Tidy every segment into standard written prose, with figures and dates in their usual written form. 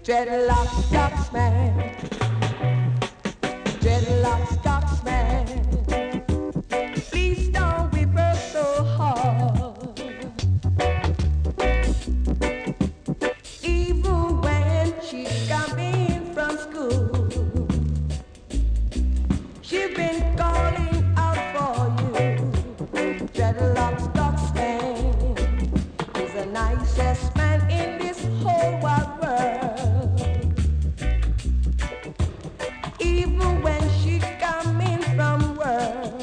Dreadlocks Scotsman, Dreadlocks Scotsman, please don't whimper so hard. Even when she's coming from school, she's been calling out for you. Dreadlocks Scotsman is the nicest man in this whole wide world. Even when she's coming from work,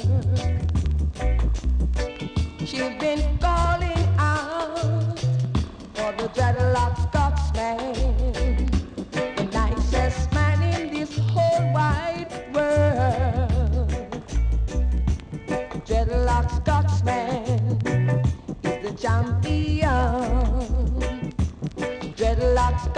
she's been calling out for the Dreadlocks Scotsman, the nicest man in this whole wide world. Dreadlocks Scotsman is the champion. Dreadlocks